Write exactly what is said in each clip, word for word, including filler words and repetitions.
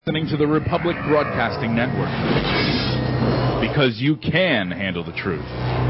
Listening to the Republic Broadcasting Network, because you can handle the truth.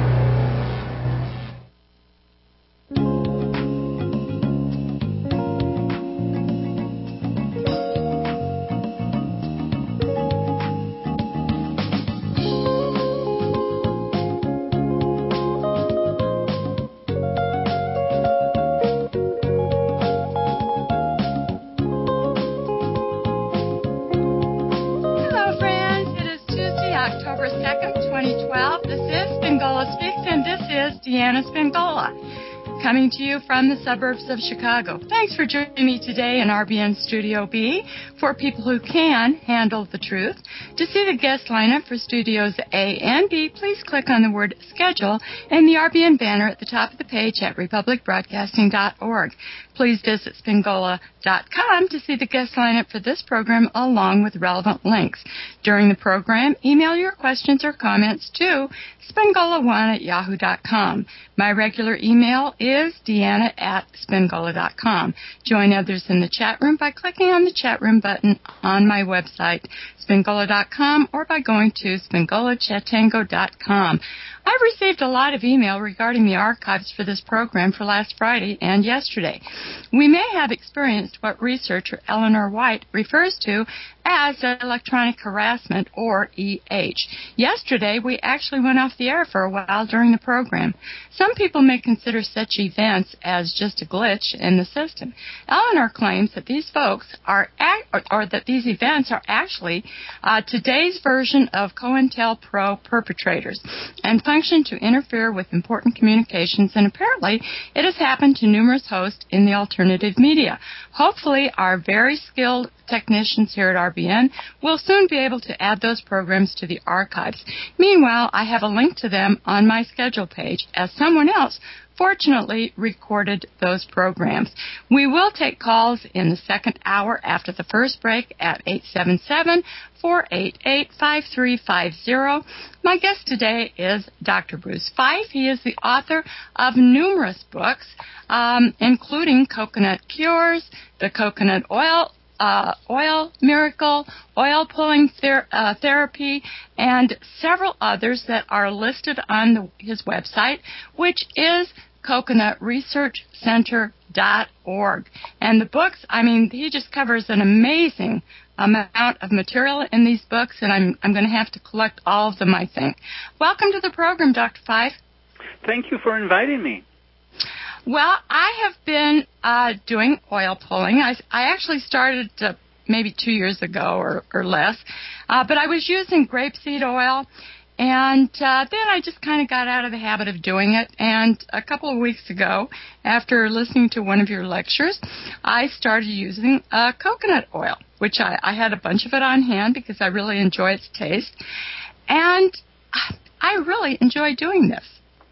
Deanna Spingola, coming to you from the suburbs of Chicago. Thanks for joining me today in R B N Studio B for people who can handle the truth. To see the guest lineup for Studios A and B, please click on the word schedule in the R B N banner at the top of the page at republic broadcasting dot org. Please visit spingola dot com to see the guest lineup for this program along with relevant links. During the program, email your questions or comments to spingola one at yahoo dot com. My regular email is deanna at spingola dot com. Join others in the chat room by clicking on the chat room button on my website, spingola dot com, or by going to spingola chatango dot com. I've received a lot of email regarding the archives for this program for last Friday and yesterday. We may have experienced what researcher Eleanor White refers to as electronic harassment, or E H. Yesterday, we actually went off the air for a while during the program. Some people may consider such events as just a glitch in the system. Eleanor claims that these folks are, act, or, or that these events are actually uh, today's version of COINTELPRO perpetrators and function to interfere with important communications, and apparently it has happened to numerous hosts in the alternative media. Hopefully, our very skilled technicians here at R B N will soon be able to add those programs to the archives. Meanwhile, I have a link to them on my schedule page, as someone else fortunately recorded those programs. We will take calls in the second hour after the first break at eight seven seven, four eight eight, five three five zero. My guest today is Doctor Bruce Fife. He is the author of numerous books, um, including Coconut Cures, The Coconut Oil Uh, oil Miracle, Oil Pulling ther- uh, Therapy, and several others that are listed on the, his website, which is coconut research center dot org. And the books, I mean, he just covers an amazing amount of material in these books, and I'm, I'm going to have to collect all of them, I think. Welcome to the program, Doctor Fife. Thank you for inviting me. Well, I have been uh, doing oil pulling. I, I actually started uh, maybe two years ago or, or less, uh, but I was using grapeseed oil, and uh, then I just kind of got out of the habit of doing it. And a couple of weeks ago, after listening to one of your lectures, I started using uh, coconut oil, which I, I had a bunch of it on hand because I really enjoy its taste, and I really enjoy doing this.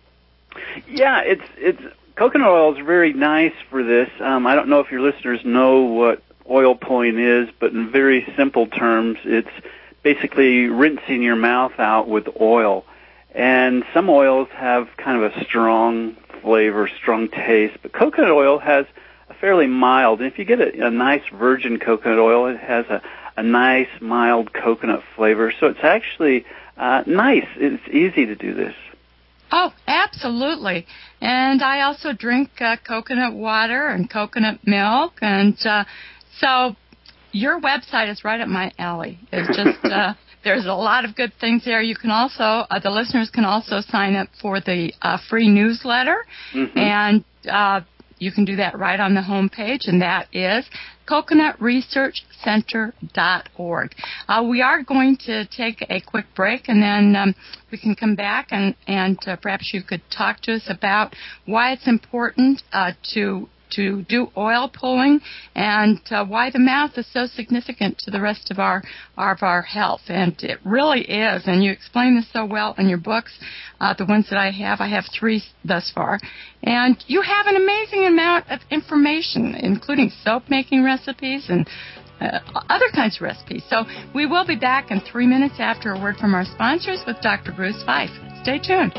Yeah, it's it's. Coconut oil is very nice for this. Um, I don't know if your listeners know what oil pulling is, but in very simple terms, it's basically rinsing your mouth out with oil. And some oils have kind of a strong flavor, strong taste, but coconut oil has a fairly mild. And if you get a, a nice virgin coconut oil, it has a, a nice, mild coconut flavor. So it's actually uh, nice. It's easy to do this. Oh, absolutely. And I also drink uh, coconut water and coconut milk. And uh, so your website is right up my alley. It's just, uh, there's a lot of good things there. You can also, uh, the listeners can also sign up for the uh, free newsletter. Mm-hmm. And uh, you can do that right on the home page, and that is coconut research center dot org. Uh, we are going to take a quick break, and then um, we can come back, and, and uh, perhaps you could talk to us about why it's important uh, to to do oil pulling, and uh, why the mouth is so significant to the rest of our of our health. And it really is, and you explain this so well in your books, uh, the ones that I have. I have three thus far. And you have an amazing amount of information, including soap-making recipes and uh, other kinds of recipes. So we will be back in three minutes after a word from our sponsors with Doctor Bruce Fife. Stay tuned.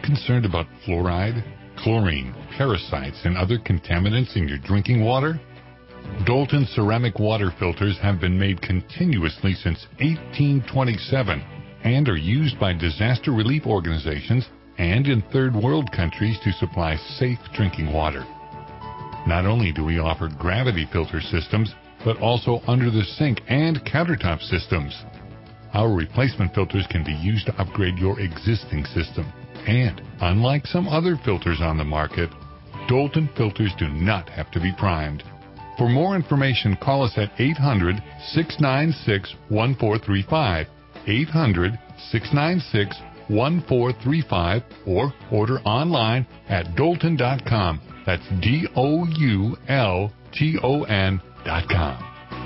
concerned about fluoride, chlorine, parasites, and other contaminants in your drinking water? Dalton ceramic water filters have been made continuously since eighteen twenty-seven and are used by disaster relief organizations and in third world countries to supply safe drinking water. Not only do we offer gravity filter systems, but also under the sink and countertop systems. Our replacement filters can be used to upgrade your existing system. And unlike some other filters on the market, Dalton filters do not have to be primed. For more information, call us at eight hundred, six nine six, one four three five, eight hundred, six nine six, one four three five, or order online at Dalton dot com. That's D O U L T O N dot com.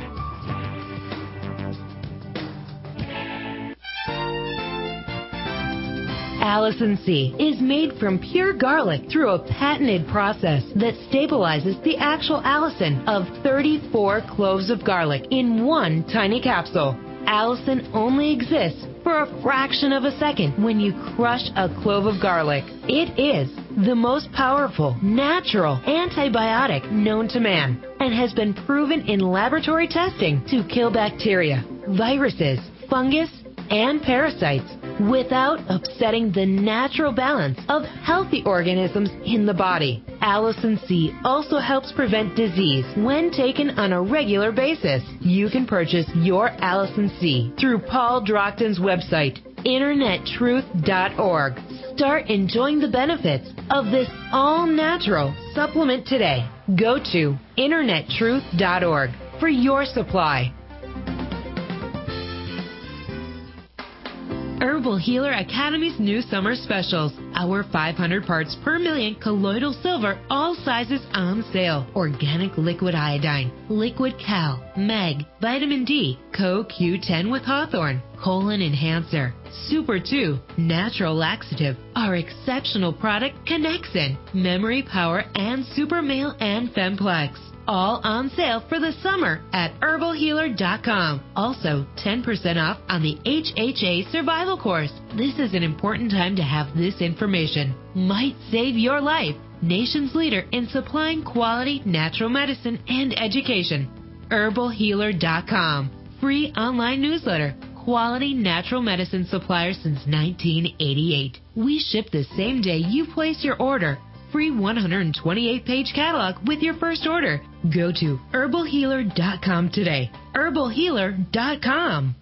Allison C is made from pure garlic through a patented process that stabilizes the actual allicin of thirty-four cloves of garlic in one tiny capsule. Allison only exists for a fraction of a second when you crush a clove of garlic. It is the most powerful, natural antibiotic known to man and has been proven in laboratory testing to kill bacteria, viruses, fungus, and parasites without upsetting the natural balance of healthy organisms in the body. Allison C also helps prevent disease when taken on a regular basis. You can purchase your Allison C through Paul Drockton's website, internet truth dot org. Start enjoying the benefits of this all-natural supplement today. Go to internet truth dot org for your supply. Herbal Healer Academy's new summer specials. Our five hundred parts per million colloidal silver, all sizes on sale. Organic liquid iodine, liquid cal, mag, vitamin D, Co Q ten with Hawthorne, colon enhancer, Super two, natural laxative. Our exceptional product Connexin, memory power, and Super Male and Femplex. All on sale for the summer at herbal healer dot com. Also, ten percent off on the H H A Survival Course. This is an important time to have this information. Might save your life. Nation's leader in supplying quality natural medicine and education. herbal healer dot com. Free online newsletter. Quality natural medicine supplier since nineteen eighty-eight. We ship the same day you place your order. Free one hundred twenty-eight page catalog with your first order. Go to herbal healer dot com today. herbal healer dot com.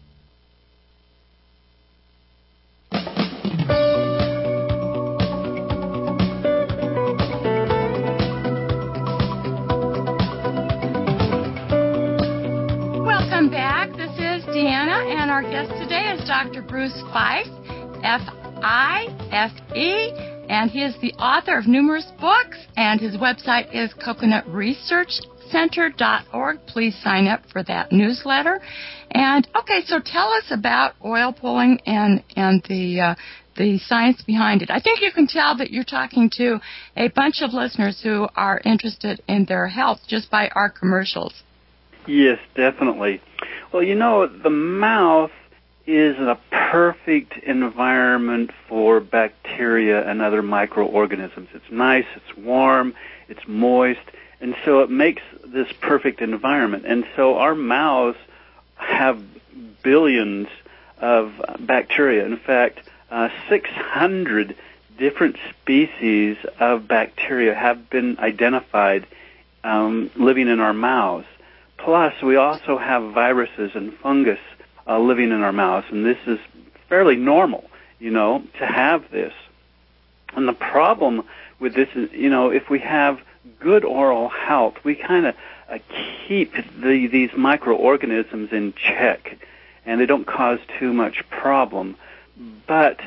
Welcome back. This is Deanna, and our guest today is Doctor Bruce Fife, F I F E. And he is the author of numerous books, and his website is coconut research center dot org. Please sign up for that newsletter. And, okay, so tell us about oil pulling and, and the uh, the science behind it. I think you can tell that you're talking to a bunch of listeners who are interested in their health just by our commercials. Yes, definitely. Well, you know, the mouth is a perfect environment for bacteria and other microorganisms. It's nice, it's warm, it's moist, and so it makes this perfect environment. And so our mouths have billions of bacteria. In fact, uh, six hundred different species of bacteria have been identified um, living in our mouths. Plus, we also have viruses and fungus Uh, living in our mouths, and this is fairly normal, you know, to have this. And the problem with this is, you know, if we have good oral health, we kind of uh, keep the, these microorganisms in check, and they don't cause too much problem. But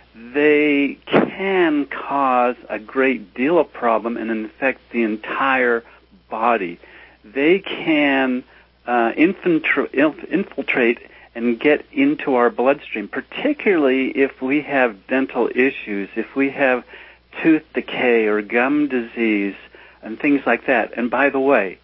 they can cause a great deal of problem and infect the entire body. They can uh, infiltrate, infiltrate and get into our bloodstream, particularly if we have dental issues, if we have tooth decay or gum disease and things like that. And by the way,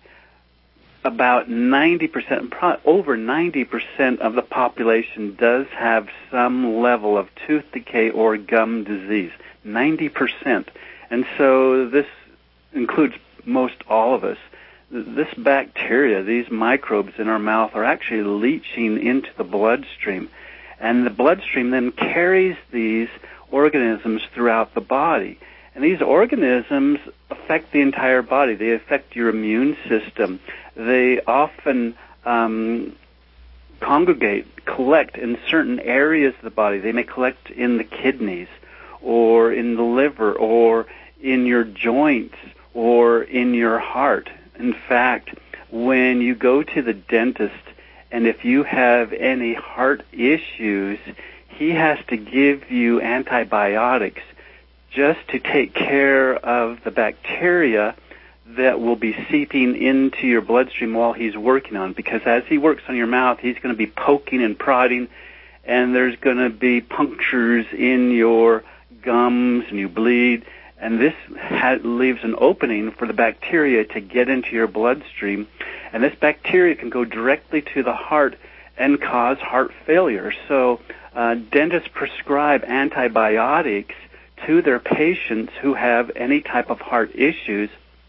about ninety percent, over ninety percent of the population does have some level of tooth decay or gum disease. ninety percent. And so this includes most all of us. This bacteria, these microbes in our mouth, are actually leaching into the bloodstream. And the bloodstream then carries these organisms throughout the body. And these organisms affect the entire body. They affect your immune system. They often um, congregate, collect in certain areas of the body. They may collect in the kidneys or in the liver or in your joints or in your heart. In fact, when you go to the dentist and if you have any heart issues, he has to give you antibiotics just to take care of the bacteria that will be seeping into your bloodstream while he's working on it. Because as he works on your mouth, he's going to be poking and prodding, and there's going to be punctures in your gums, and you bleed. And this ha- leaves an opening for the bacteria to get into your bloodstream. And this bacteria can go directly to the heart and cause heart failure. So uh, dentists prescribe antibiotics to their patients who have any type of heart issues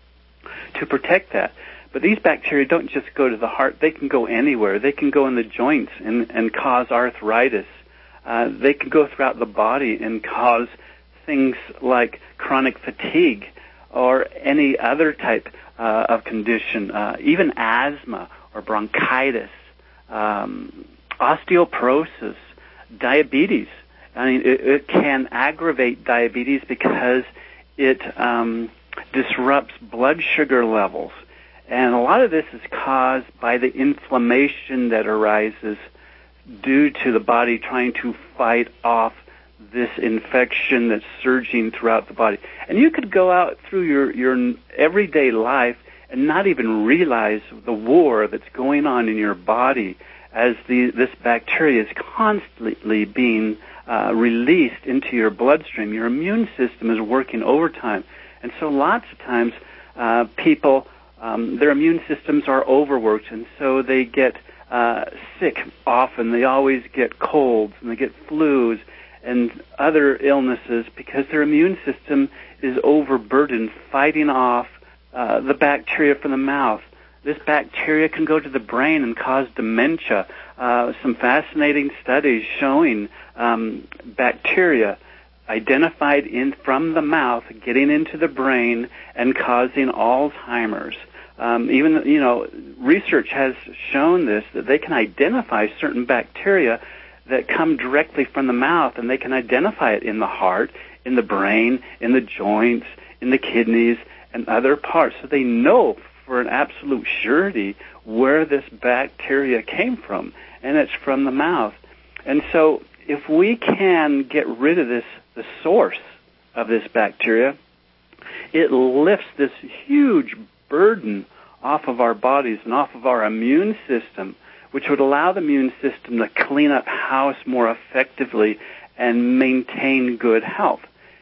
to protect that. But these bacteria don't just go to the heart. They can go anywhere. They can go in the joints and, and cause arthritis. Uh, they can go throughout the body and cause things like chronic fatigue or any other type uh, of condition, uh, even asthma or bronchitis, um, osteoporosis, diabetes. I mean, it, it can aggravate diabetes because it um, disrupts blood sugar levels. And a lot of this is caused by the inflammation that arises due to the body trying to fight off this infection that's surging throughout the body. And you could go out through your, your everyday life and not even realize the war that's going on in your body as the, this bacteria is constantly being uh, released into your bloodstream. Your immune system is working overtime. And so lots of times uh, people, um, their immune systems are overworked, and so they get uh, sick often. They always get colds, and they get flus and other illnesses because their immune system is overburdened fighting off uh, the bacteria from the mouth. This bacteria can go to the brain and cause dementia. Uh, some fascinating studies showing um, bacteria identified in from the mouth getting into the brain and causing Alzheimer's. Um, even, you know, research has shown this, that they can identify certain bacteria that come directly from the mouth, and they can identify it in the heart, in the brain, in the joints, in the kidneys, and other parts. So they know for an absolute surety where this bacteria came from, and it's from the mouth. And so if we can get rid of this, the source of this bacteria, it lifts this huge burden off of our bodies and off of our immune system, which would allow the immune system to clean up house more effectively and maintain good health.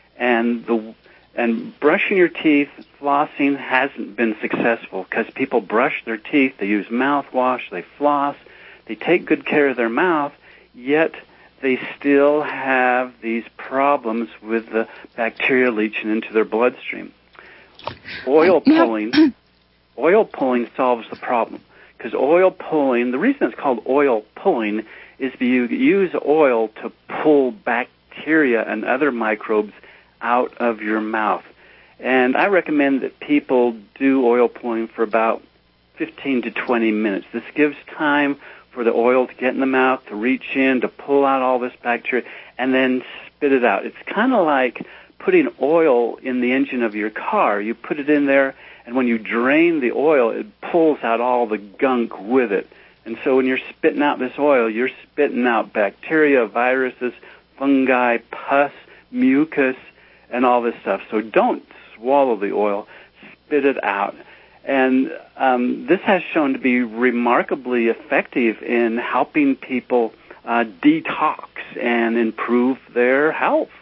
And the and brushing your teeth, flossing hasn't been successful because people brush their teeth, they use mouthwash, they floss, they take good care of their mouth, yet they still have these problems with the bacteria leaching into their bloodstream. Oil pulling, oil pulling solves the problem. Because oil pulling, the reason it's called oil pulling is you use oil to pull bacteria and other microbes out of your mouth. And I recommend that people do oil pulling for about fifteen to twenty minutes. This gives time for the oil to get in the mouth, to reach in, to pull out all this bacteria, and then spit it out. It's kind of like putting oil in the engine of your car. You put it in there, and when you drain the oil, it pulls out all the gunk with it. And so when you're spitting out this oil, you're spitting out bacteria, viruses, fungi, pus, mucus, and all this stuff. So don't swallow the oil. Spit it out. And um, this has shown to be remarkably effective in helping people uh, detox and improve their health.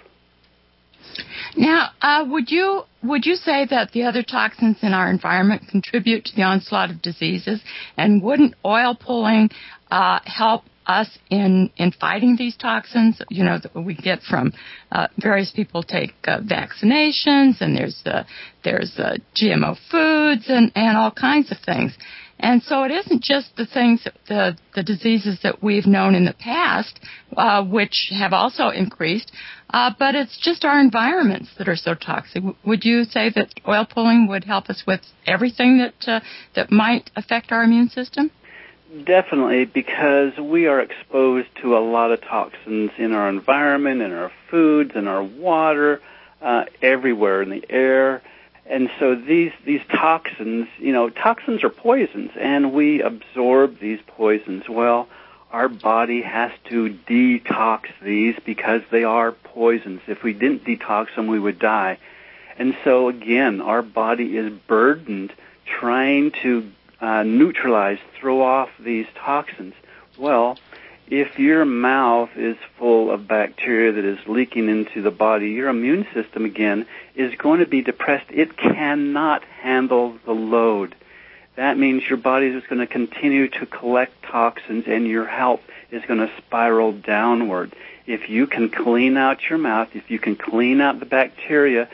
Now, uh, would you would you say that the other toxins in our environment contribute to the onslaught of diseases? And wouldn't oil pulling uh, help us in, in fighting these toxins, you know, that we get from uh, various people take uh, vaccinations, and there's uh, there's uh, G M O foods and, and all kinds of things. And so it isn't just the things, the, the diseases that we've known in the past, uh, which have also increased, uh, but it's just our environments that are so toxic. W- would you say that oil pulling would help us with everything that uh, that might affect our immune system? Definitely, because we are exposed to a lot of toxins in our environment, in our foods, in our water, uh, everywhere in the air. And so these these toxins, you know, toxins are poisons, and we absorb these poisons. Well, our body has to detox these because they are poisons. If we didn't detox them, we would die. And so, again, our body is burdened trying to uh, neutralize, throw off these toxins. Well, if your mouth is full of bacteria that is leaking into the body, your immune system, again, is going to be depressed. It cannot handle the load. That means your body is going to continue to collect toxins, and your health is going to spiral downward. If you can clean out your mouth, if you can clean out the bacteria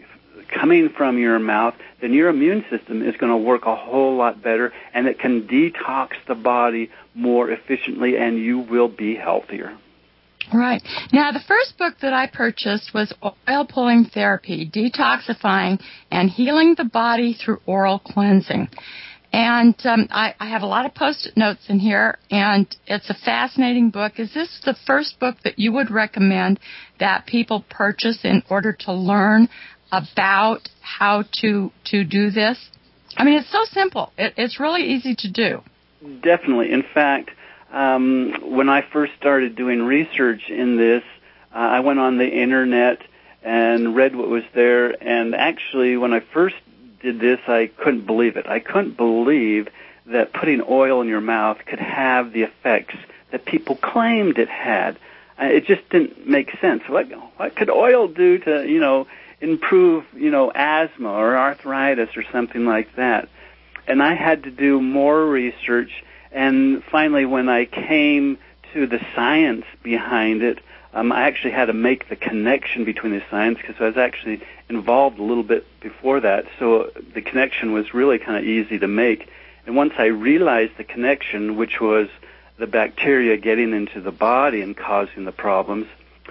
coming from your mouth, then your immune system is going to work a whole lot better, and it can detox the body more efficiently, and you will be healthier. Right. Now, the first book that I purchased was Oil Pulling Therapy, Detoxifying and Healing the Body Through Oral Cleansing. And um, I, I have a lot of Post-it notes in here, and it's a fascinating book. Is this the first book that you would recommend that people purchase in order to learn about how to to do this? I mean, it's so simple. It, it's really easy to do. Definitely. In fact, um, when I first started doing research in this, uh, I went on the Internet and read what was there, and actually when I first did this, I couldn't believe it. I couldn't believe that putting oil in your mouth could have the effects that people claimed it had. Uh, it just didn't make sense. What, what could oil do to, you know, improve, you know, asthma or arthritis or something like that? And I had to do more research, and finally when I came to the science behind it, um, I actually had to make the connection between the science, because I was actually involved a little bit before that, so the connection was really kind of easy to make. And once I realized the connection, which was the bacteria getting into the body and causing the problems,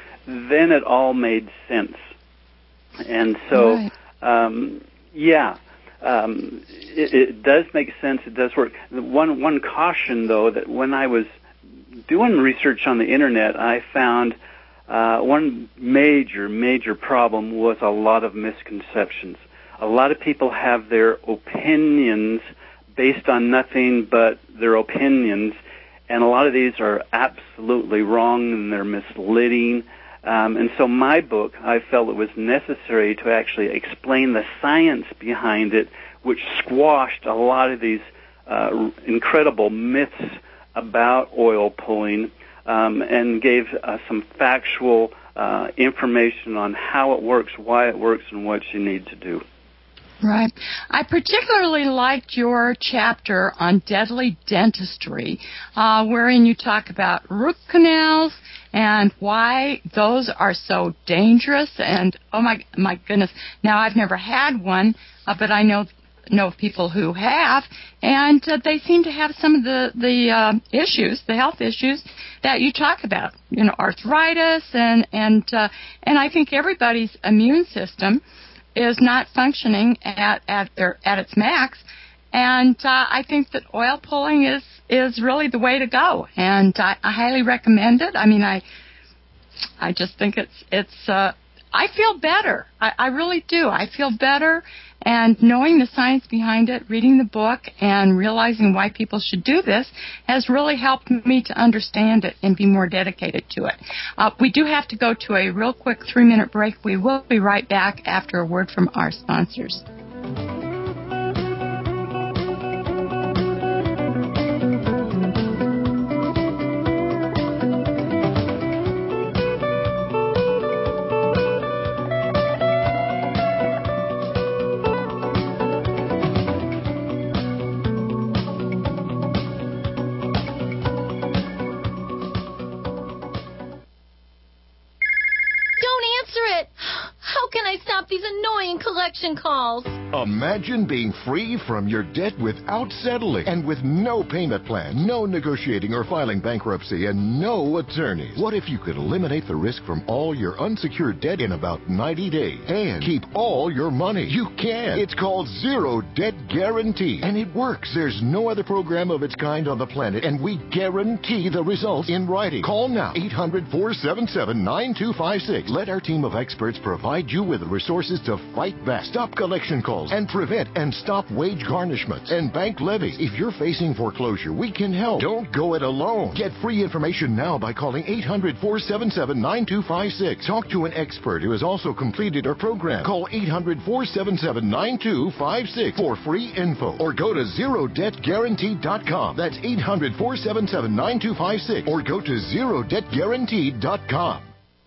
then it all made sense. And so, right. um, yeah, um, it, it does make sense. It does work. One one caution, though, that when I was doing research on the Internet, I found uh, one major, major problem was a lot of misconceptions. A lot of people have their opinions based on nothing but their opinions, and a lot of these are absolutely wrong, and they're misleading. Um, and so my book, I felt it was necessary to actually explain the science behind it, which squashed a lot of these uh, incredible myths about oil pulling, um, and gave uh, some factual uh, information on how it works, why it works, and what you need to do. Right. I particularly liked your chapter on deadly dentistry, uh, wherein you talk about root canals and why those are so dangerous. And, oh, my my goodness, now I've never had one, uh, but I know know people who have, and uh, they seem to have some of the, the uh, issues, the health issues that you talk about, you know, arthritis, and, and, uh, and I think everybody's immune system is not functioning at at their at its max, and uh, I think that oil pulling is is really the way to go, and I, I highly recommend it. I mean, I I just think it's it's uh, I feel better. I, I really do. I feel better, and knowing the science behind it, reading the book, and realizing why people should do this has really helped me to understand it and be more dedicated to it. Uh, we do have to go to a real quick three-minute break. We will be right back after a word from our sponsors. calls. Imagine being free from your debt without settling and with no payment plan, no negotiating or filing bankruptcy, and no attorneys. What if you could eliminate the risk from all your unsecured debt in about ninety days and keep all your money? You can. It's called Zero Debt Guarantee, and it works. There's no other program of its kind on the planet, and we guarantee the results in writing. Call now, eight hundred, four seven seven, nine two five six. Let our team of experts provide you with the resources to fight back, stop collection calls, and prevent and stop wage garnishments and bank levies. If you're facing foreclosure, we can help. Don't go it alone. Get free information now by calling eight hundred, four seven seven, nine two five six. Talk to an expert who has also completed our program. Call eight hundred, four seven seven, nine two five six for free info, or go to zero debt guarantee dot com. That's eight hundred, four seven seven, nine two five six, or go to zero debt guarantee dot com.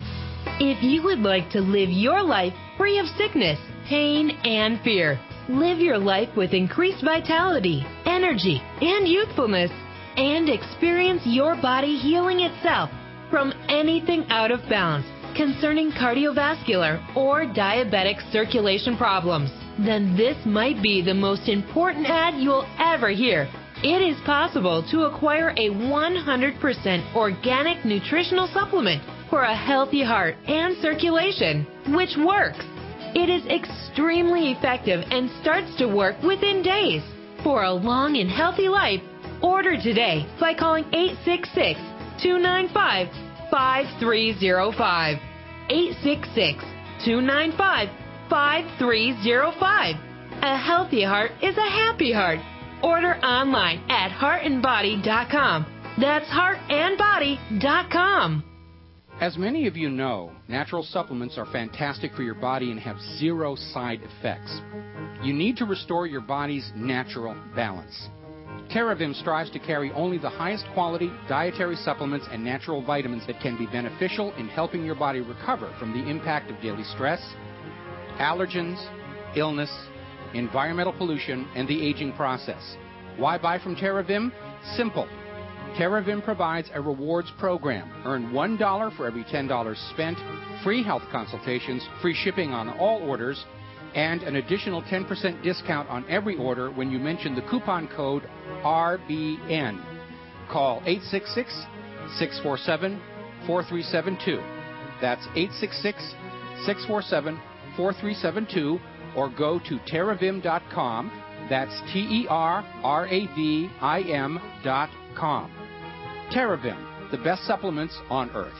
If you would like to live your life free of sickness, pain, and fear, live your life with increased vitality, energy, and youthfulness, and experience your body healing itself from anything out of balance concerning cardiovascular or diabetic circulation problems, then this might be the most important ad you'll ever hear. It is possible to acquire a one hundred percent organic nutritional supplement for a healthy heart and circulation, which works. It is extremely effective and starts to work within days. For a long and healthy life, order today by calling eight six six, two nine five, five three zero five. eight six six, two nine five, five three zero five. A healthy heart is a happy heart. Order online at heart and body dot com. That's heart and body dot com. As many of you know, natural supplements are fantastic for your body and have zero side effects. You need to restore your body's natural balance. TerraVim strives to carry only the highest quality dietary supplements and natural vitamins that can be beneficial in helping your body recover from the impact of daily stress, allergens, illness, environmental pollution, and the aging process. Why buy from TerraVim? Simple. TerraVim provides a rewards program. Earn one dollar for every ten dollars spent, free health consultations, free shipping on all orders, and an additional ten percent discount on every order when you mention the coupon code R B N. Call eight six six, six four seven, four three seven two. That's eight six six, six four seven, four three seven two, or go to terravim dot com. That's T E R R A V I M dot com. TerraVim, the best supplements on earth.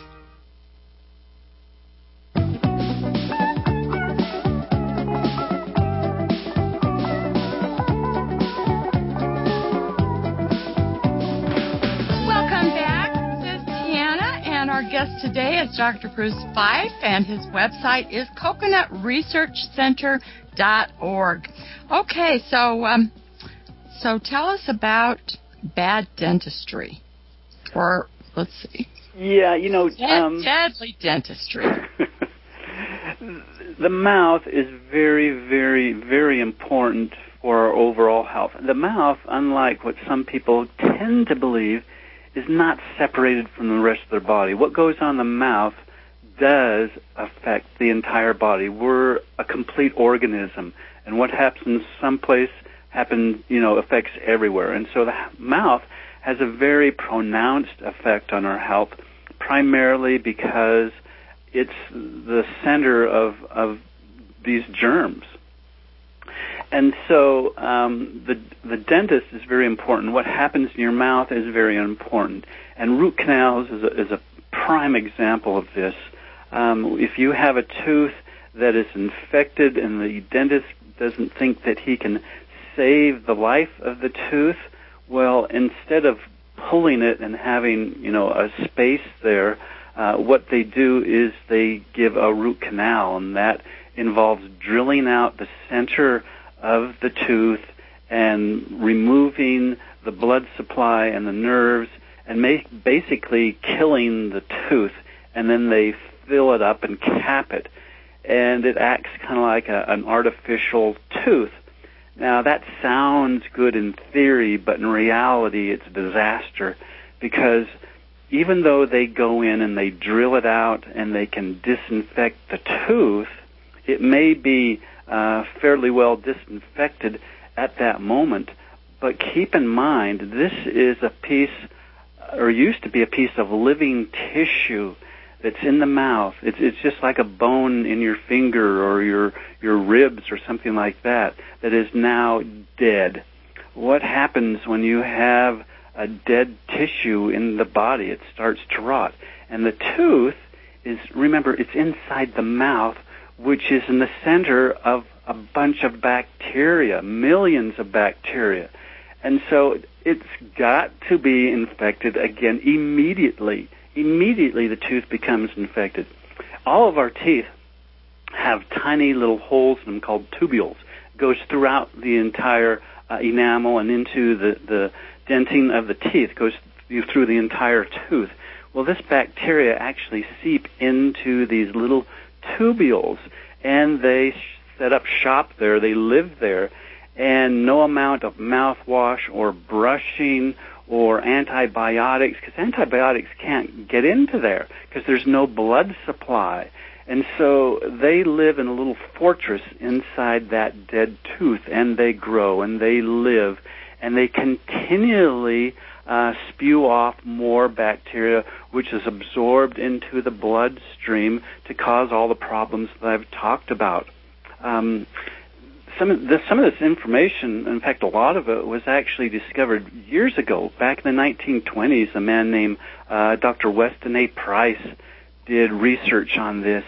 Welcome back. This is Tiana, and our guest today is Doctor Bruce Fife, and his website is coconut research center dot org. Okay, so um, so tell us about bad dentistry. Or, let's see. Yeah, you know... Um, deadly dentistry. The mouth is very, very, very important for our overall health. The mouth, unlike what some people tend to believe, is not separated from the rest of their body. What goes on in the mouth does affect the entire body. We're a complete organism, and what happens someplace happens, you know, affects everywhere. And so the mouth has a very pronounced effect on our health, primarily because it's the center of, of these germs. And so um, the the dentist is very important. What happens in your mouth is very important. And root canals is a, is a prime example of this. Um, if you have a tooth that is infected and the dentist doesn't think that he can save the life of the tooth, well, instead of pulling it and having, you know, a space there, uh, what they do is they give a root canal, and that involves drilling out the center of the tooth and removing the blood supply and the nerves and make, basically killing the tooth, and then they fill it up and cap it, and it acts kind of like a, an artificial tooth. Now, that sounds good in theory, but in reality it's a disaster, because even though they go in and they drill it out and they can disinfect the tooth, it may be uh, fairly well disinfected at that moment. But keep in mind, this is a piece, or used to be a piece of living tissue that's in the mouth. It's, it's just like a bone in your finger or your, your ribs or something like that, that is now dead. What happens when you have a dead tissue in the body? It starts to rot. And the tooth is, remember, it's inside the mouth, which is in the center of a bunch of bacteria, millions of bacteria. And so it's got to be infected again immediately. Immediately the tooth becomes infected. All of our teeth have tiny little holes in them called tubules. It goes throughout the entire uh, enamel and into the, the dentin of the teeth, goes through the entire tooth. Well, this bacteria actually seep into these little tubules, and they set up shop there. They live there, and no amount of mouthwash or brushing or antibiotics, because antibiotics can't get into there because there's no blood supply. And so they live in a little fortress inside that dead tooth, and they grow, and they live, and they continually uh, spew off more bacteria, which is absorbed into the bloodstream to cause all the problems that I've talked about. Um, some of this, some of this information, in fact, a lot of it was actually discovered years ago. Back in the nineteen twenties, a man named uh, Doctor Weston A. Price did research on this.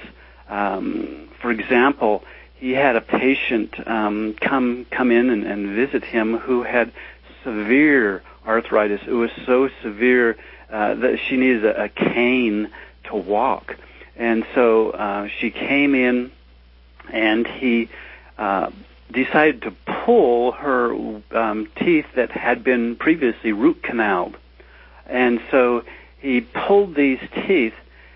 Um, for example, he had a patient um, come come in and, and visit him who had severe arthritis. It was so severe uh, that she needed a, a cane to walk. And so uh, she came in, and he uh, decided to pull her um, teeth that had been previously root canaled. And so he pulled these teeth,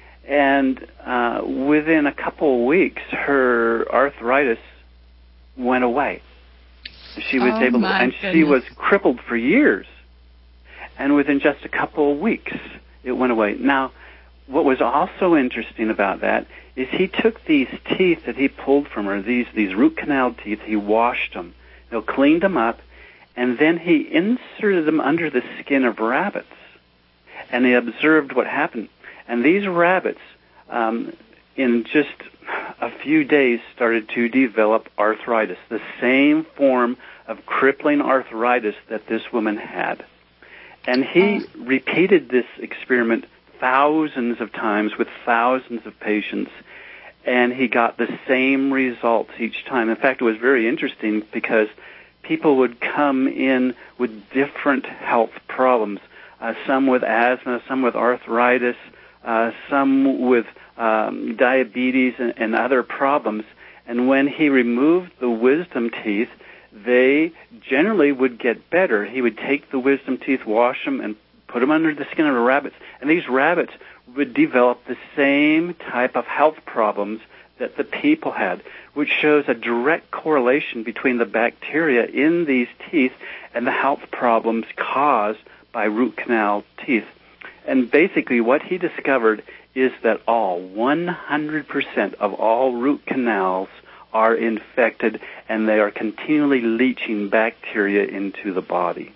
and uh, within a couple of weeks, her arthritis went away. She was oh able to, and goodness. she was crippled for years. And within just a couple of weeks, it went away. Now, what was also interesting about that is he took these teeth that he pulled from her, these these root canal teeth, he washed them, you know, cleaned them up, and then he inserted them under the skin of rabbits, and he observed what happened. And these rabbits, um, in just a few days, started to develop arthritis, the same form of crippling arthritis that this woman had. And he oh. repeated this experiment thousands of times with thousands of patients, and he got the same results each time. In fact, it was very interesting because people would come in with different health problems, uh, some with asthma, some with arthritis, uh, some with um, diabetes and, and other problems. And when he removed the wisdom teeth, they generally would get better. He would take the wisdom teeth, wash them, and put them under the skin of the rabbits. And these rabbits would develop the same type of health problems that the people had, which shows a direct correlation between the bacteria in these teeth and the health problems caused by root canal teeth. And basically what he discovered is that all, one hundred percent of all root canals are infected, and they are continually leaching bacteria into the body.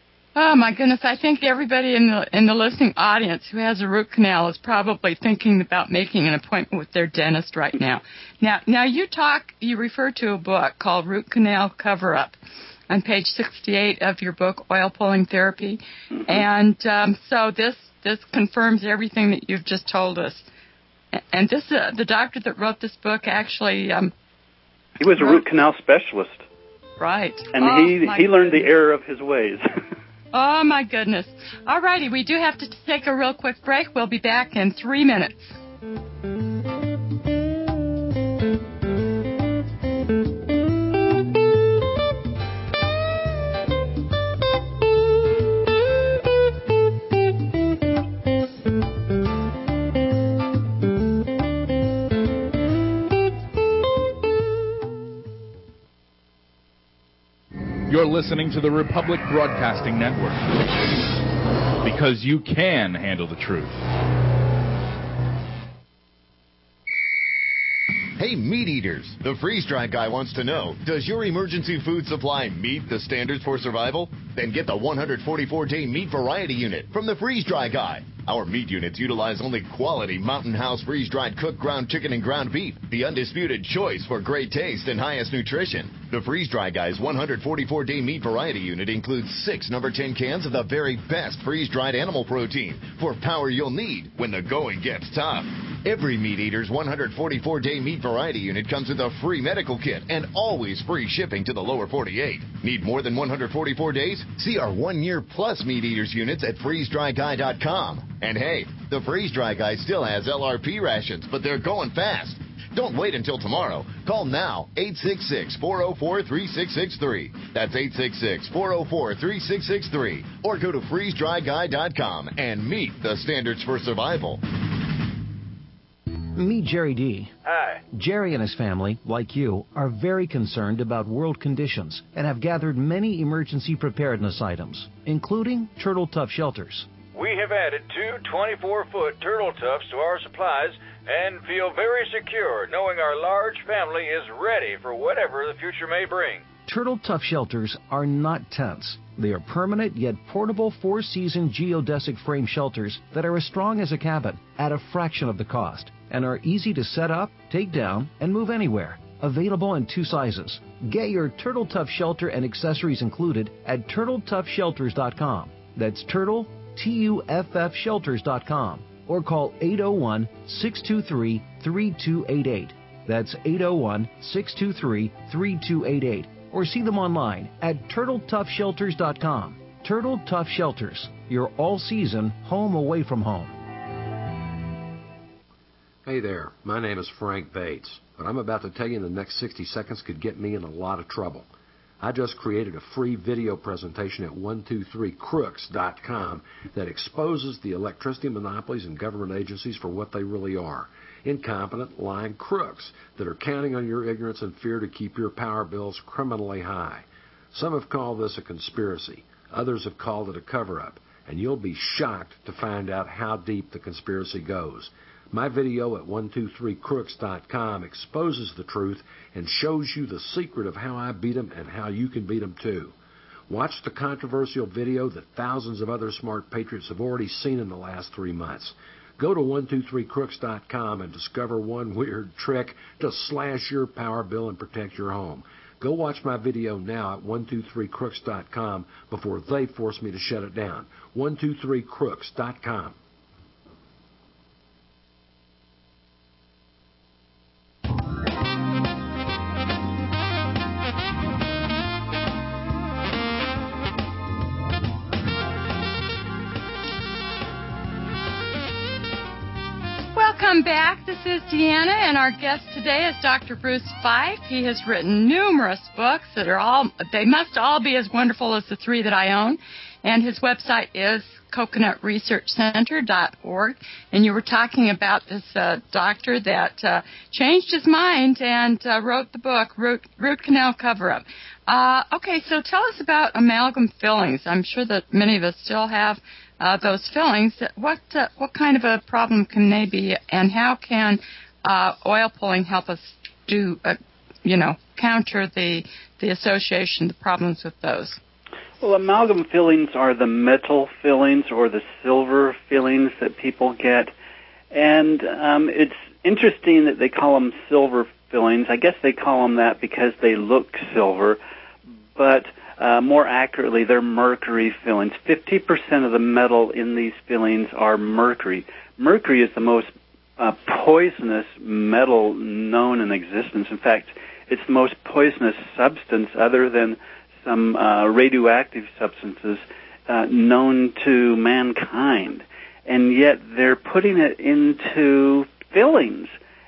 Oh my goodness! I think everybody in the in the listening audience who has a root canal is probably thinking about making an appointment with their dentist right now. Now, now you talk, you refer to a book called Root Canal Cover Up on page sixty-eight of your book, Oil Pulling Therapy, mm-hmm. and um, so this this confirms everything that you've just told us. And this uh, the doctor that wrote this book actually. Um, he was a root canal specialist. Right. And oh, he he learned goodness. the error of his ways. Oh, my goodness. All righty, we do have to take a real quick break. We'll be back in three minutes. You're listening to the Republic Broadcasting Network, because you can handle the truth. Hey, meat eaters, the freeze-dried guy wants to know, does your emergency food supply meet the standards for survival? Then get the one hundred forty-four day meat variety unit from the freeze-dry guy. Our meat units utilize only quality Mountain House freeze-dried cooked ground chicken and ground beef, the undisputed choice for great taste and highest nutrition. The freeze-dry guy's one hundred forty-four day meat variety unit includes six number ten cans of the very best freeze-dried animal protein for power you'll need when the going gets tough. Every meat eater's one hundred forty-four day meat variety unit comes with a free medical kit and always free shipping to the lower forty-eight. Need more than one hundred forty-four days? See our one-year plus meat eaters units at freeze dry guy dot com. And hey, the freeze-dry guy still has L R P rations, but they're going fast. Don't wait until tomorrow. Call now, eight six six, four oh four, three six six three. That's eight six six, four oh four, three six six three. Or go to freeze dry guy dot com and meet the standards for survival. Meet Jerry D. Hi. Jerry and his family, like you, are very concerned about world conditions and have gathered many emergency preparedness items, including Turtle Tough shelters. We have added two twenty-four foot Turtle Toughs to our supplies and feel very secure knowing our large family is ready for whatever the future may bring. Turtle Tough shelters are not tents. They are permanent yet portable four-season geodesic frame shelters that are as strong as a cabin at a fraction of the cost and are easy to set up, take down, and move anywhere. Available in two sizes. Get your Turtle Tough shelter and accessories included at turtle tough shelters dot com. That's Turtle, T U F F shelters dot com. Or call eight oh one, six two three, three two eight eight. That's eight oh one, six two three, three two eight eight. Or see them online at turtle tough shelters dot com. Turtle Tough Shelters, your all-season home away from home. Hey there, my name is Frank Bates. What I'm about to tell you in the next sixty seconds could get me in a lot of trouble. I just created a free video presentation at one two three crooks dot com that exposes the electricity monopolies and government agencies for what they really are. Incompetent, lying crooks that are counting on your ignorance and fear to keep your power bills criminally high. Some have called this a conspiracy. Others have called it a cover-up. And you'll be shocked to find out how deep the conspiracy goes. My video at one two three crooks dot com exposes the truth and shows you the secret of how I beat them and how you can beat them too. Watch the controversial video that thousands of other smart patriots have already seen in the last three months. Go to one two three crooks dot com and discover one weird trick to slash your power bill and protect your home. Go watch my video now at one two three crooks dot com before they force me to shut it down. one two three crooks dot com. Welcome back. This is Deanna, and our guest today is Doctor Bruce Fife. He has written numerous books that are all, they must all be as wonderful as the three that I own. And his website is coconut research center dot org. And you were talking about this uh, doctor that uh, changed his mind and uh, wrote the book, Root, Root Canal Cover-Up. Uh, okay, so tell us about amalgam fillings. I'm sure that many of us still have uh, those fillings. What uh, what kind of a problem can they be, and how can uh, oil pulling help us do, uh, you know, counter the the association, the problems with those? Well, amalgam fillings are the metal fillings or the silver fillings that people get. And um, it's interesting that they call them silver fillings. I guess they call them that because they look silver. But uh, more accurately, they're mercury fillings. fifty percent of the metal in these fillings are mercury. Mercury is the most uh, poisonous metal known in existence. In fact, it's the most poisonous substance other than some uh, radioactive substances uh, known to mankind, and yet they're putting it into fillings.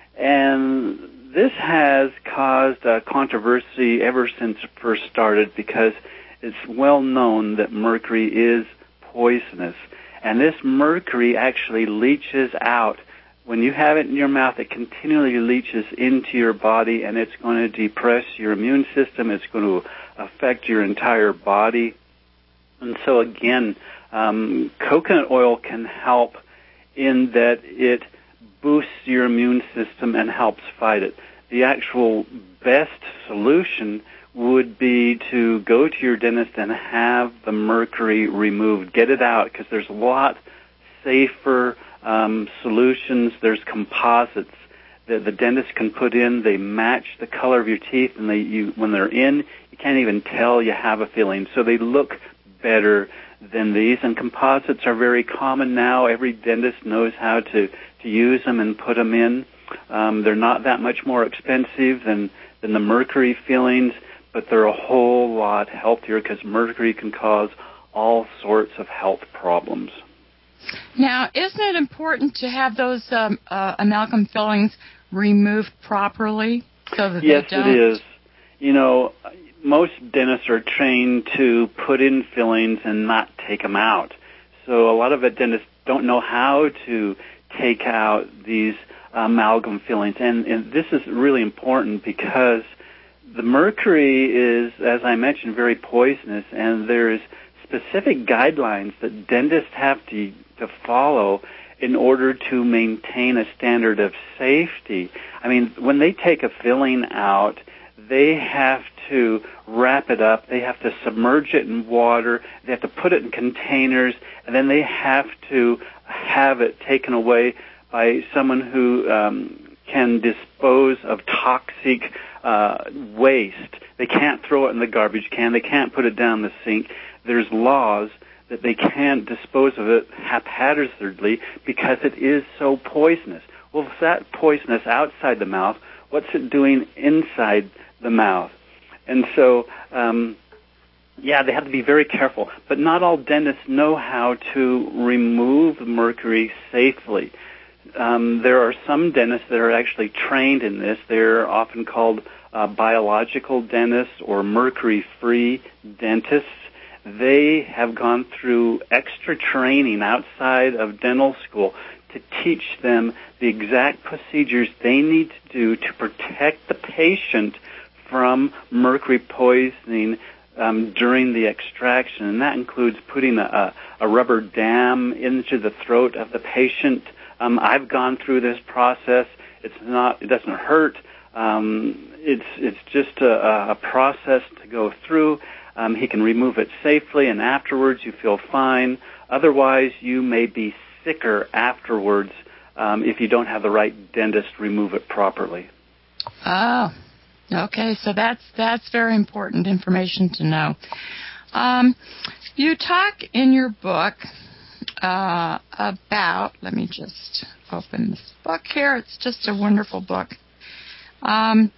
And this has caused a controversy ever since it first started because it's well known that mercury is poisonous. And this mercury actually leaches out. When you have it in your mouth, it continually leaches into your body, and it's going to depress your immune system. It's going to affect your entire body. And so, again, um, coconut oil can help in that it boosts your immune system and helps fight it. the actual best solution would be to go to your dentist and have the mercury removed. Get it out, because there's a lot safer um, solutions. There's composites that the dentist can put in. They match the color of your teeth, and they, you, when they're in, you can't even tell you have a filling. So they look better than these, and composites are very common now. Every dentist knows how to, to use them and put them in. Um, they're not that much more expensive than, than the mercury fillings, but they're a whole lot healthier because mercury can cause all sorts of health problems. Now, isn't it important to have those um, uh, amalgam fillings removed properly so that yes, they don't? Yes, it is. You know, most dentists are trained to put in fillings and not take them out. So a lot of dentists don't know how to take out these amalgam fillings. And, and this is really important because the mercury is, as I mentioned, very poisonous, and there's specific guidelines that dentists have to, to follow in order to maintain a standard of safety. I mean, when they take a filling out, they have to wrap it up, they have to submerge it in water, they have to put it in containers, and then they have to have it taken away by someone who um, can dispose of toxic uh, waste. They can't throw it in the garbage can, they can't put it down the sink. There's laws that they can't dispose of it haphazardly because it is so poisonous. Well, if that poisonous outside the mouth, what's it doing inside the mouth? And so, um, yeah, they have to be very careful. But not all dentists know how to remove mercury safely. Um, there are some dentists that are actually trained in this. They're often called uh, biological dentists or mercury-free dentists. They have gone through extra training outside of dental school to teach them the exact procedures they need to do to protect the patient from mercury poisoning um, during the extraction. And that includes putting a, a rubber dam into the throat of the patient. Um, I've gone through this process. It's not, it doesn't hurt. Um, it's, it's just a, a process to go through. Um, he can remove it safely, and afterwards you feel fine. Otherwise, you may be sicker afterwards um, if you don't have the right dentist remove it properly. Oh, okay. So that's that's very important information to know. Um, you talk in your book uh, about. Let me just open this book here. It's just a wonderful book. Um,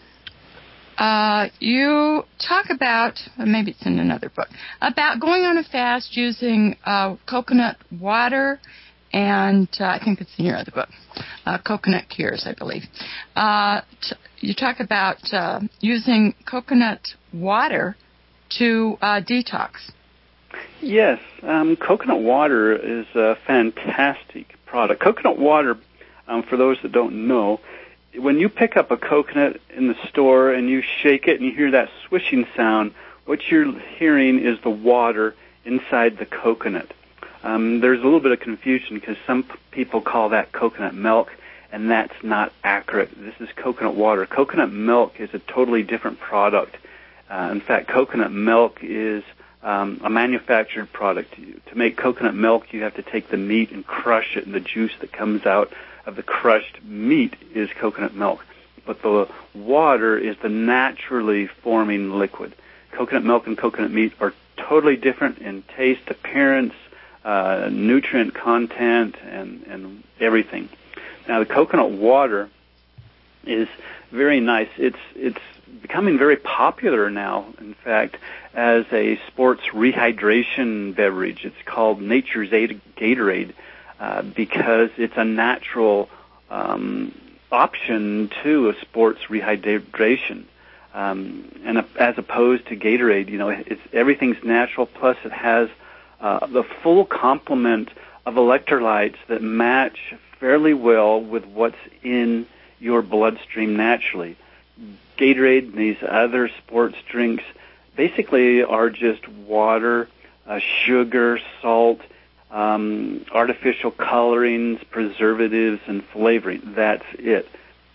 Uh, you talk about, maybe it's in another book, about going on a fast using uh, coconut water, and uh, I think it's in your other book, uh, Coconut Cures, I believe. Uh, t- you talk about uh, using coconut water to uh, detox. Yes, um, coconut water is a fantastic product. Coconut water, um, for those that don't know, when you pick up a coconut in the store and you shake it and you hear that swishing sound, what you're hearing is the water inside the coconut. Um, there's a little bit of confusion because some p- people call that coconut milk, and that's not accurate. This is coconut water. Coconut milk is a totally different product. Uh, in fact, coconut milk is um, a manufactured product. To make coconut milk, you have to take the meat and crush it, and the juice that comes out of the crushed meat is coconut milk. But the water is the naturally forming liquid. Coconut milk and coconut meat are totally different in taste, appearance, uh, nutrient content, and, and everything. Now, the coconut water is very nice. It's it's becoming very popular now, in fact, as a sports rehydration beverage. It's called Nature's Gatorade uh, because it's a natural um, option to a sports rehydration. Um, and a, as opposed to Gatorade, you know, it's everything's natural, plus it has uh, the full complement of electrolytes that match fairly well with what's in your bloodstream naturally. Gatorade and these other sports drinks basically are just water, uh, sugar, salt, um, artificial colorings, preservatives, and flavoring. That's it.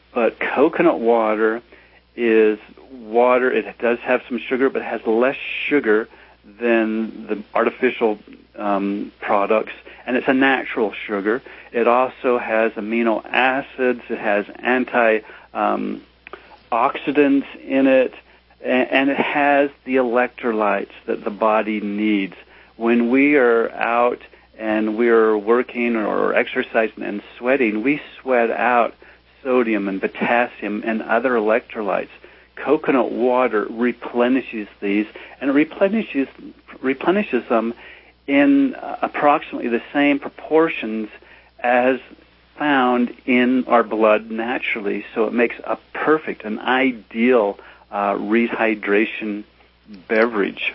but coconut water is water. It does have some sugar, but it has less sugar than the artificial um, products, and it's a natural sugar. It also has amino acids. It has anti um, oxidants in it, and it has the electrolytes that the body needs. When we are out and we're working or exercising and sweating, we sweat out sodium and potassium and other electrolytes. Coconut water replenishes these, and it replenishes replenishes them in uh, approximately the same proportions as found in our blood naturally. So it makes a perfect, an ideal uh, rehydration beverage.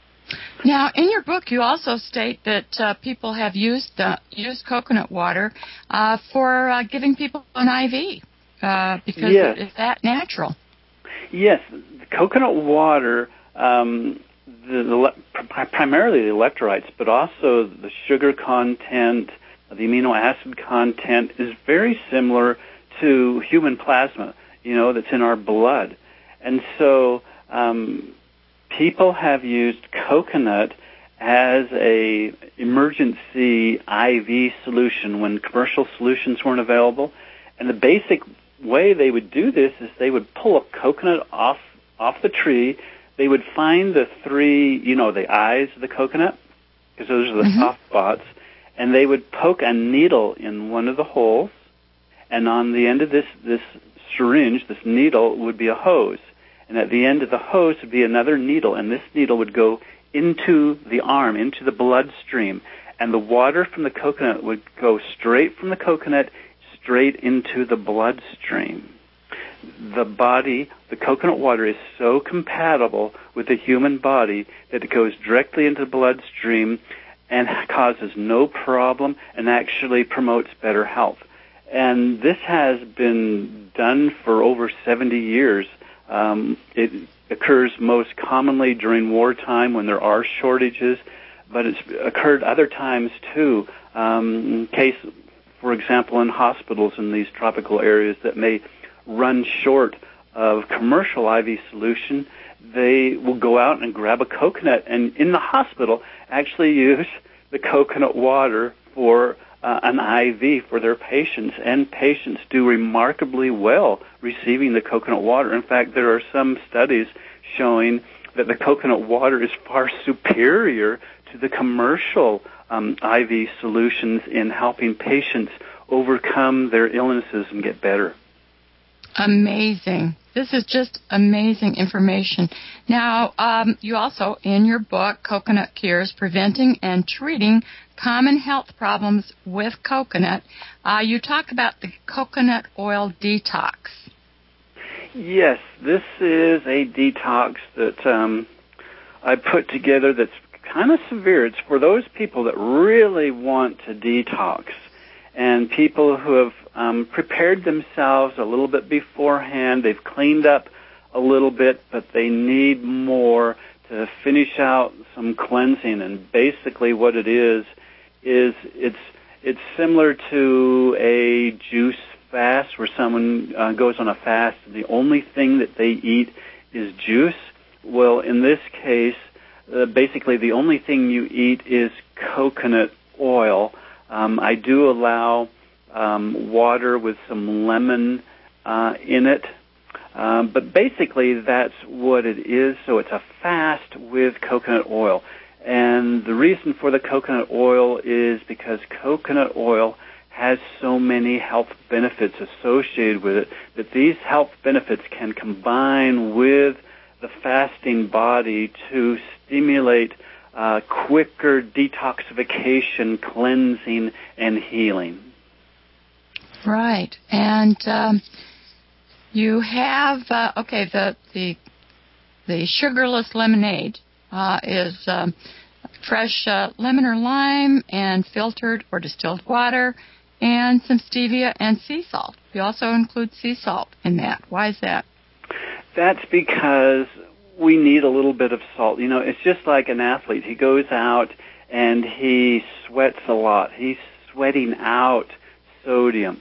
Now, in your book, you also state that uh, people have used uh, used coconut water uh, for uh, giving people an I V uh, because yes. it's that natural. Yes, the coconut water, um, the, the, primarily the electrolytes, but also the sugar content, the amino acid content is very similar to human plasma, you know, that's in our blood. And so um, people have used coconut as a emergency I V solution when commercial solutions weren't available. And the basic way they would do this is they would pull a coconut off off the tree. They would find the three, you know, the eyes of the coconut, because those are the mm-hmm. soft spots, and they would poke a needle in one of the holes, and on the end of this, this syringe, this needle, would be a hose. And at the end of the hose would be another needle, and this needle would go into the arm, into the bloodstream, and the water from the coconut would go straight from the coconut straight into the bloodstream. The body, the coconut water is so compatible with the human body that it goes directly into the bloodstream and causes no problem and actually promotes better health. And this has been done for over seventy years. Um, it occurs most commonly during wartime when there are shortages, but it's occurred other times too. Um, in case, for example, in hospitals in these tropical areas that may run short of commercial I V solution, they will go out and grab a coconut and in the hospital actually use the coconut water for uh, an I V for their patients, and patients do remarkably well receiving the coconut water. In fact, there are some studies showing that the coconut water is far superior to the commercial um, I V solutions in helping patients overcome their illnesses and get better. Amazing. This is just amazing information. Now, um, you also, in your book, Coconut Cures, Preventing and Treating Common Health Problems with Coconut, uh, you talk about the coconut oil detox. Yes, this is a detox that um, I put together that's kind of severe. It's for those people that really want to detox and people who have um, prepared themselves a little bit beforehand. They've cleaned up a little bit, but they need more to finish out some cleansing. And basically what it is, is it's it's similar to a juice fast where someone uh, goes on a fast and the only thing that they eat is juice. Well, in this case, uh, basically the only thing you eat is coconut oil. Um, I do allow um, water with some lemon uh, in it, um, but basically that's what it is. So it's a fast with coconut oil. And the reason for the coconut oil is because coconut oil has so many health benefits associated with it that these health benefits can combine with the fasting body to stimulate uh, quicker detoxification, cleansing, and healing. Right. And um, you have, uh, okay, the, the, the sugarless lemonade uh, is um, fresh uh, lemon or lime and filtered or distilled water, and some stevia and sea salt. You also include sea salt in that. Why is that? That's because we need a little bit of salt. You know, it's just like an athlete. He goes out and he sweats a lot. He's sweating out sodium.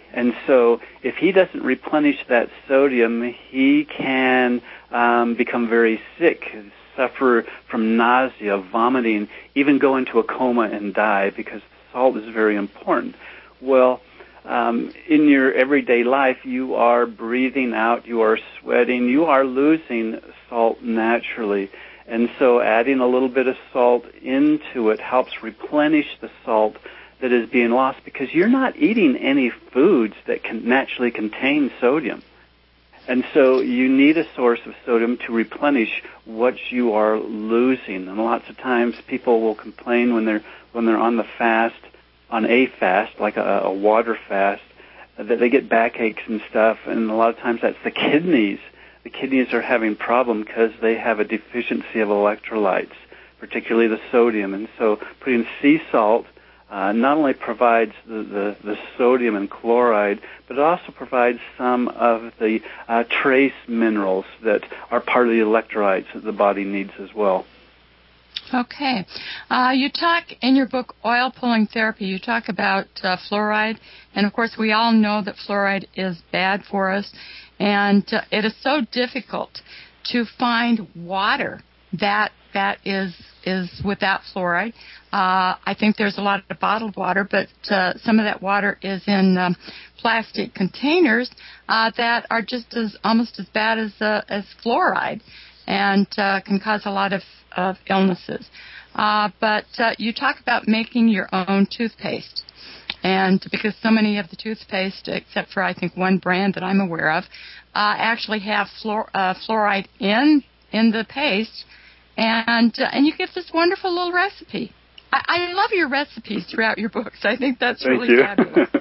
And so if he doesn't replenish that sodium, he can um, become very sick, suffer from nausea, vomiting, even go into a coma and die, because salt is very important. Well, um, in your everyday life, you are breathing out, you are sweating, you are losing salt naturally. And so adding a little bit of salt into it helps replenish the salt that is being lost, because you're not eating any foods that can naturally contain sodium. And so you need a source of sodium to replenish what you are losing. And lots of times people will complain when they're when they're on the fast, on a fast, like a, a water fast, that they get backaches and stuff. And a lot of times that's the kidneys. The kidneys are having problem because they have a deficiency of electrolytes, particularly the sodium. And so putting sea salt Uh, not only provides the, the, the sodium and chloride, but it also provides some of the uh, trace minerals that are part of the electrolytes that the body needs as well. Okay. Uh, you talk in your book, Oil Pulling Therapy, you talk about uh, fluoride, and of course we all know that fluoride is bad for us, and uh, it is so difficult to find water that that is is without fluoride. Uh, I think there's a lot of bottled water, but uh, some of that water is in um, plastic containers uh, that are just as almost as bad as uh, as fluoride, and uh, can cause a lot of, of illnesses. Uh, but uh, you talk about making your own toothpaste, and because so many of the toothpaste, except for I think one brand that I'm aware of, uh, actually have fluor- uh, fluoride in in the paste. And uh, and you give this wonderful little recipe. I, I love your recipes throughout your books. I think that's Thank really you. fabulous.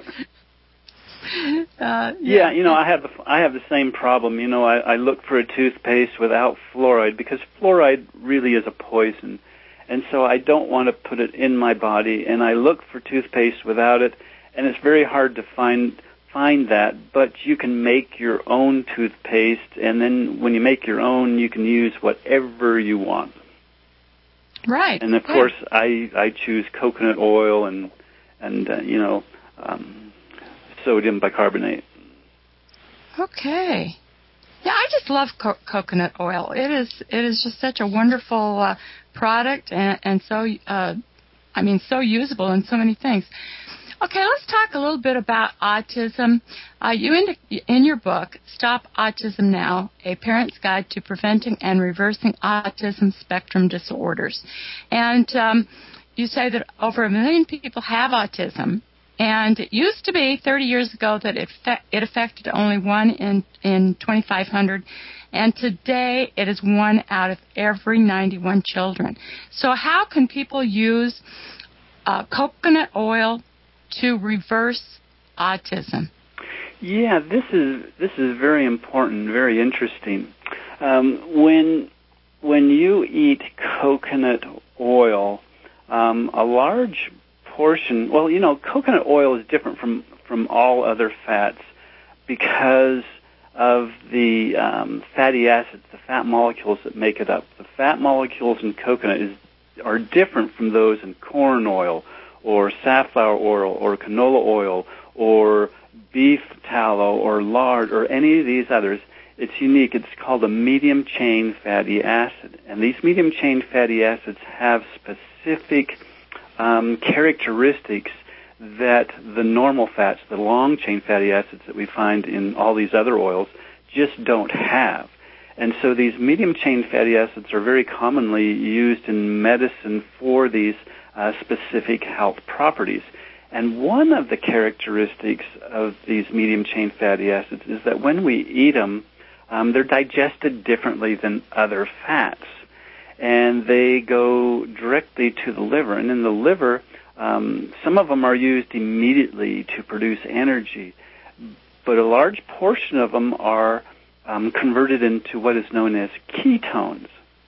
uh, yeah. yeah, you know, I have the, I have the same problem. You know, I, I look for a toothpaste without fluoride, because fluoride really is a poison, and so I don't want to put it in my body. And I look for toothpaste without it, and it's very hard to find. find that, but you can make your own toothpaste, and then when you make your own, you can use whatever you want. Right. And of Good. course, I I choose coconut oil and and uh, you know um, sodium bicarbonate. Okay. Yeah, I just love co- coconut oil. It is it is just such a wonderful uh, product, and, and so uh, I mean so usable in so many things. Okay, let's talk a little bit about autism. Uh, you in, in your book, Stop Autism Now, A Parent's Guide to Preventing and Reversing Autism Spectrum Disorders. And um, you say that over a million people have autism, and it used to be thirty years ago that it, fe- it affected only one in, in twenty-five hundred, and today it is one out of every ninety-one children. So how can people use uh, coconut oil to reverse autism? Yeah, this is this is very important, very interesting. Um, when when you eat coconut oil, um, a large portion, well, you know, coconut oil is different from, from all other fats because of the um, fatty acids, the fat molecules that make it up. The fat molecules in coconut is, are different from those in corn oil or safflower oil or canola oil or beef tallow or lard or any of these others. It's unique. It's called a medium-chain fatty acid. And these medium-chain fatty acids have specific um, characteristics that the normal fats, the long-chain fatty acids that we find in all these other oils, just don't have. And so these medium-chain fatty acids are very commonly used in medicine for these uh, specific health properties. And one of the characteristics of these medium-chain fatty acids is that when we eat them, um, they're digested differently than other fats. And they go directly to the liver. And in the liver, um, some of them are used immediately to produce energy. But a large portion of them are um, converted into what is known as ketones.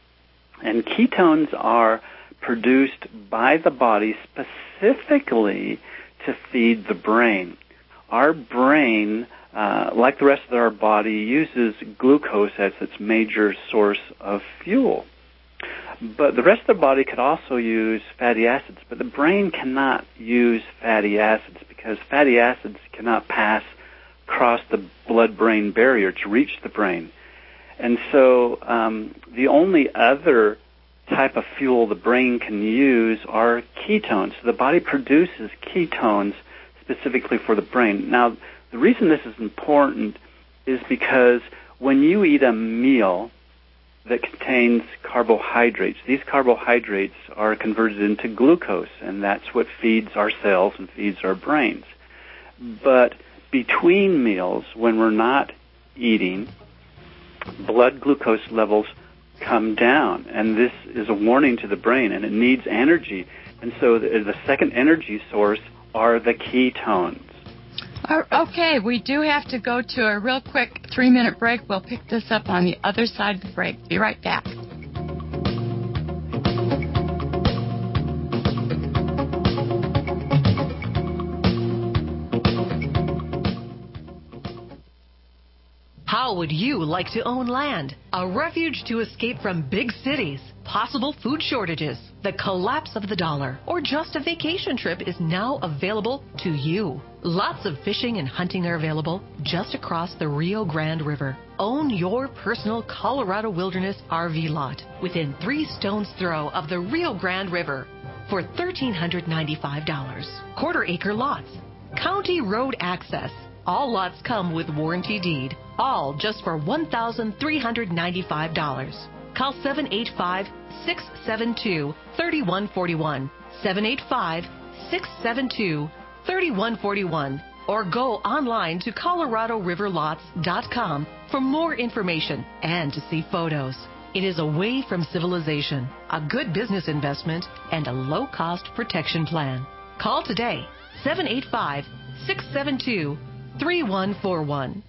And ketones are produced by the body specifically to feed the brain. Our brain, uh, like the rest of our body, uses glucose as its major source of fuel. But the rest of the body could also use fatty acids, but the brain cannot use fatty acids because fatty acids cannot pass across the blood-brain barrier to reach the brain. And so um, the only other type of fuel the brain can use are ketones. So the body produces ketones specifically for the brain. Now, the reason this is important is because when you eat a meal that contains carbohydrates, these carbohydrates are converted into glucose, and that's what feeds our cells and feeds our brains. But between meals, when we're not eating, blood glucose levels come down, and this is a warning to the brain, and it needs energy. And so the, the second energy source are the ketones. Okay, we do have to go to a real quick three-minute break. We'll pick this up on the other side of the break. Be right back. How would you like to own land? A refuge to escape from big cities, possible food shortages, the collapse of the dollar, or just a vacation trip is now available to you. Lots of fishing and hunting are available just across the Rio Grande River. Own your personal Colorado Wilderness R V lot within three stones throw of the Rio Grande River for one thousand three hundred ninety-five dollars. Quarter acre lots, county road access. All lots come with warranty deed. All just for one thousand three hundred ninety-five dollars. Call seven eight five, six seven two, three one four one, seven eight five, six seven two, three one four one, or go online to colorado river lots dot com for more information and to see photos. It is away from civilization, a good business investment, and a low-cost protection plan. Call today, seven eight five, six seven two, three one four one.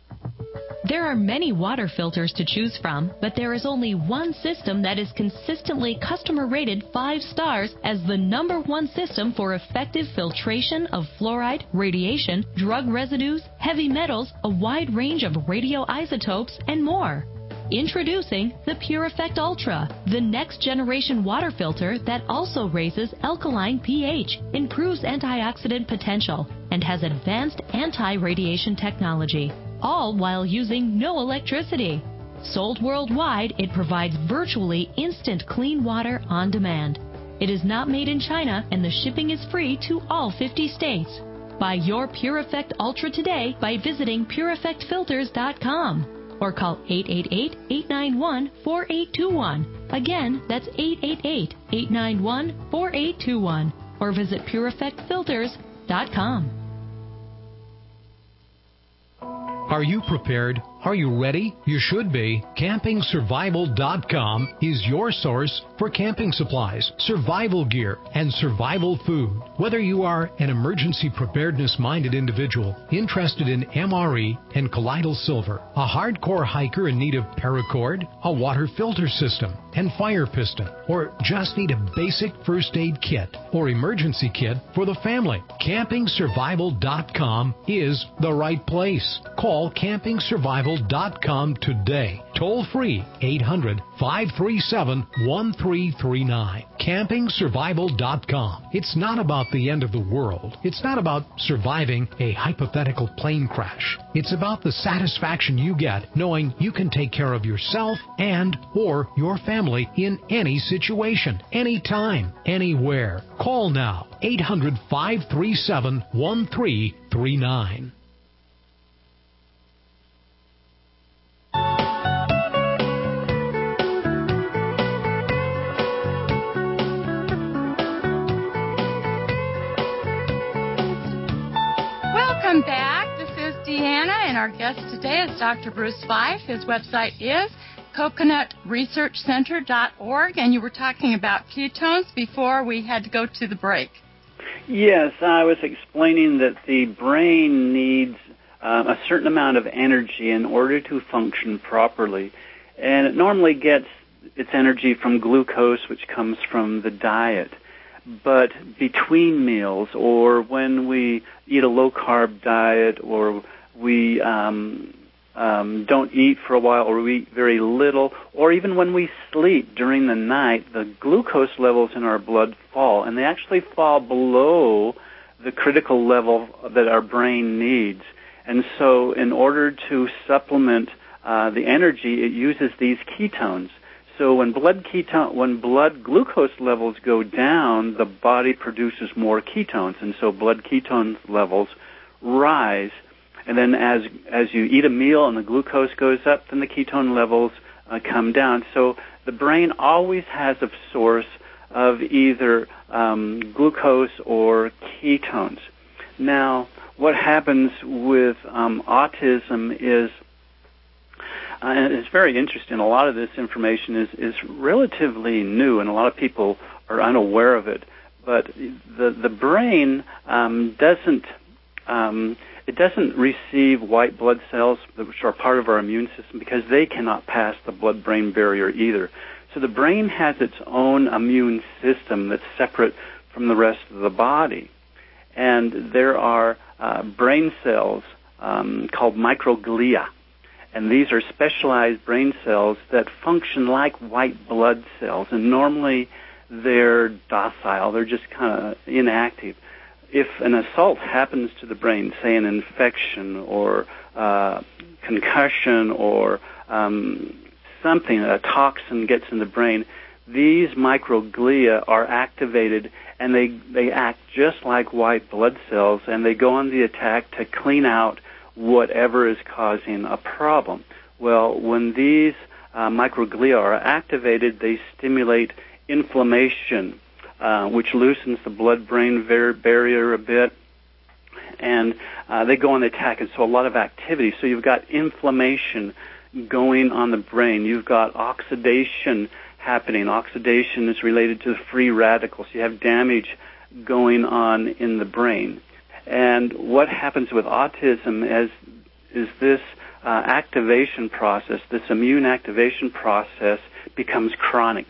There are many water filters to choose from, but there is only one system that is consistently customer rated five stars as the number one system for effective filtration of fluoride, radiation, drug residues, heavy metals, a wide range of radioisotopes, and more. Introducing the PureEffect Ultra, the next generation water filter that also raises alkaline pH, improves antioxidant potential, and has advanced anti-radiation technology, all while using no electricity. Sold worldwide, it provides virtually instant clean water on demand. It is not made in China, and the shipping is free to all fifty states. Buy your PureEffect Ultra today by visiting pure effect filters dot com. Or call eight eight eight, eight nine one, four eight two one. Again, that's eight eight eight, eight nine one, four eight two one. Or visit pure effect filters dot com. Are you prepared? Are you ready? You should be. camping survival dot com is your source for camping supplies, survival gear, and survival food. Whether you are an emergency preparedness-minded individual interested in M R E and colloidal silver, a hardcore hiker in need of paracord, a water filter system, and fire piston, or just need a basic first aid kit or emergency kit for the family, camping survival dot com is the right place. Call camping survival dot com today. Toll free eight hundred, five three seven, one three three nine. camping survival dot com. It's not about the end of the world. It's not about surviving a hypothetical plane crash. It's about the satisfaction you get knowing you can take care of yourself and or your family in any situation, anytime, anywhere. Call now, eight hundred, five three seven, one three three nine. Welcome back. This is Deanna, and our guest today is Doctor Bruce Fife. His website is coconut research center dot org, and you were talking about ketones before we had to go to the break. Yes, I was explaining that the brain needs um, a certain amount of energy in order to function properly, and it normally gets its energy from glucose, which comes from the diet. But between meals, or when we eat a low-carb diet, or we um, um, don't eat for a while or we eat very little, or even when we sleep during the night, the glucose levels in our blood fall, and they actually fall below the critical level that our brain needs. And so in order to supplement uh, the energy, it uses these ketones. So when blood ketone, when blood glucose levels go down, the body produces more ketones, and so blood ketone levels rise. And then as as you eat a meal and the glucose goes up, then the ketone levels uh, come down. So the brain always has a source of either um, glucose or ketones. Now, what happens with um, autism is, uh, and it's very interesting, a lot of this information is, is relatively new, and a lot of people are unaware of it. But the the brain um, doesn't um, it doesn't receive white blood cells, which are part of our immune system, because they cannot pass the blood-brain barrier either. So the brain has its own immune system that's separate from the rest of the body. And there are uh, brain cells um, called microglia. And these are specialized brain cells that function like white blood cells. And normally they're docile. They're just kind of inactive. If an assault happens to the brain, say an infection or uh, concussion or um, something, a toxin gets in the brain, these microglia are activated, and they, they act just like white blood cells, and they go on the attack to clean out whatever is causing a problem. Well, when these uh, microglia are activated, they stimulate inflammation, uh, which loosens the blood-brain var- barrier a bit, and uh, they go on the attack, and so a lot of activity. So you've got inflammation going on the brain. You've got oxidation happening. Oxidation is related to the free radicals. You have damage going on in the brain. And what happens with autism is, is this uh, activation process, this immune activation process becomes chronic.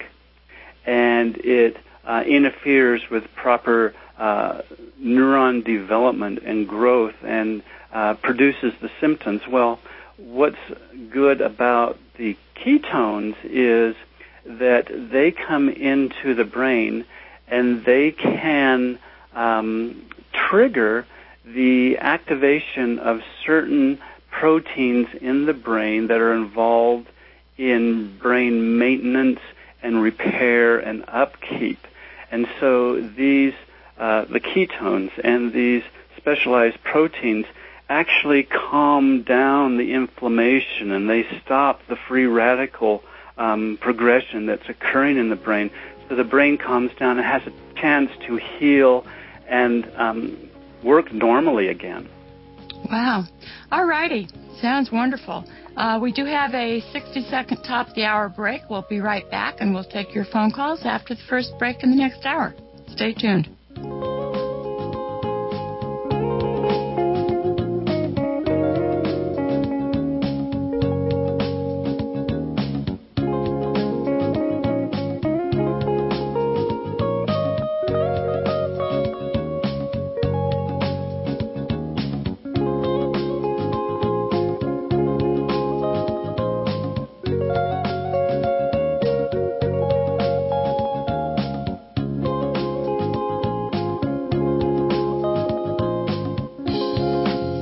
And it uh, interferes with proper uh, neuron development and growth and uh, produces the symptoms. Well, what's good about the ketones is that they come into the brain and they can um, trigger the activation of certain proteins in the brain that are involved in brain maintenance and repair and upkeep. And so these, uh, the ketones and these specialized proteins actually calm down the inflammation, and they stop the free radical um, progression that's occurring in the brain. So the brain calms down and has a chance to heal and um, work normally again. Wow. All righty. Sounds wonderful. Uh, we do have a sixty-second top-of-the-hour break. We'll be right back, and we'll take your phone calls after the first break in the next hour. Stay tuned.